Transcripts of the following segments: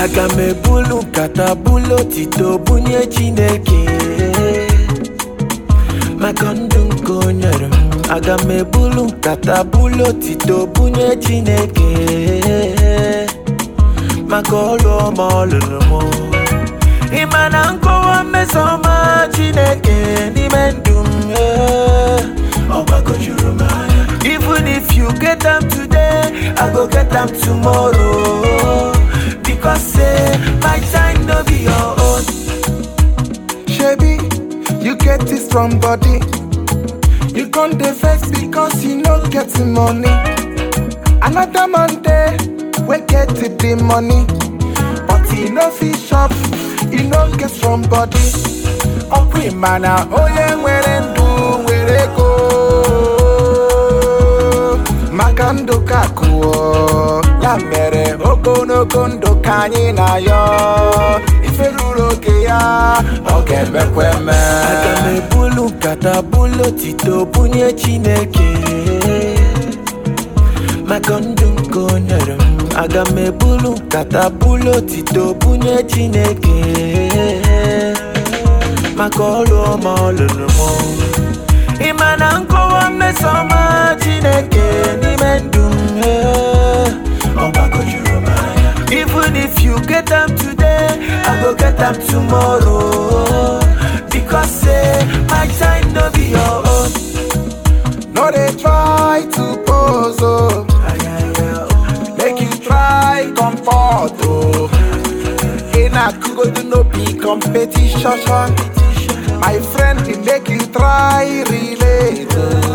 Aga m ebulu nkata bulu otito bunye Chineke maka ndụ nke o nyere m. Aga m ebulu nkata bulu otito bunye Chineke maka ọlụ ọma ọ lụrụ m. Ị ma na nkọwa mmeso ọma Chineke n'ime ndụ m, ọ gbagojuru m anya. Even if you get them today, I go get them tomorrow. Because say my time no be your own. Shebi, you get this strong body. You can't vex because you no get the money. Another man there, we get the money. But he no fit shop, he no get strong body. Okwi mana oye nwere ndu nwere go. Makando kakuo, ya mere ogonogo ndu kanyi na yo. Iferuru oge ya, oge mekweme. Aga m ebulu nkata bulu otito bunye Chineke maka ndụ nke o nyere m. Aga m ebulu nkata bulu otito bunye Chineke maka ọlụ ọma ọ lụrụ m. Ị ma na nkọwa mmeso ọma Chineke n'ime ndụ m, ọ gbagojuru m anya. Even if you get them today, I go get them tomorrow. Because say my time no be your own. No they try to pose, oh. Make you try comfort, oh. In a go do no be competition. My friend, he make you try relate, oh.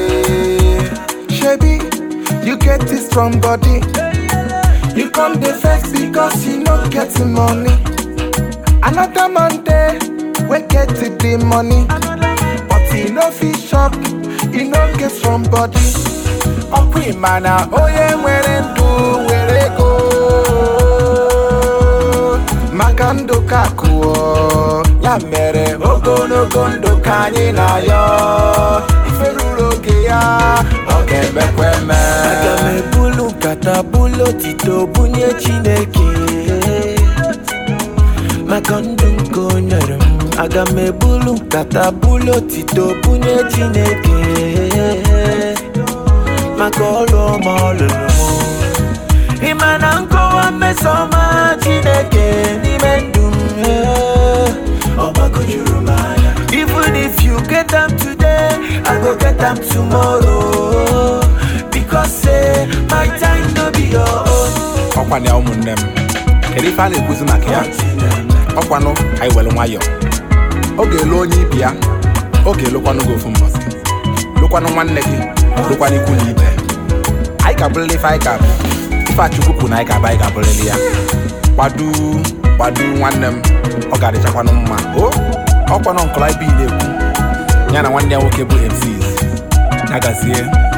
Shebi, you get this strong body. You come the vex because you no get the money. Another man there, we get the money. But he no fit shop, he no get strong body. Okwi mana oye nwere ndu nwere go. Makando kakuo, ya mere ogonogo ndu kanyi na yo. Iferuru oge ya, oge mekweme. Aga m ebulu nkata bulu otito bunye Chineke maka ndụ nke o nyere m. Aga m ebulu nkata bulu otito bunye Chineke maka ọlụ ọma ọ lụrụ m. Ị ma na nkọwa mmeso ọma Chineke n'ime ndụ m, ọ gbagojuru m anya. Even if you get them today, I go get them tomorrow. Because say my time no be your own. Ọkwa na ụmụnne m, kedu ife a na-ekwuzi maka ya? Ọkwanụ anyị were nwayọ. Oge elu onye ibi ya, oge elukwanụ gị ofu mbọsị. Lukwanụ nwanne gị, lukwanụ ikwu na ibe. Anyị ga-abụrịrị ife anyị ga-abụ. Ife Achukwu kwuru na anyị ga-abụ, anyị ga-abụrịrị ya. Gbadu nwanne m, ọ ga-adịchakwanụ mma. Ọkwanụ nkọla ibe na-ekwu ya na nwanne ya nwoke bụ MCs. Nagazie.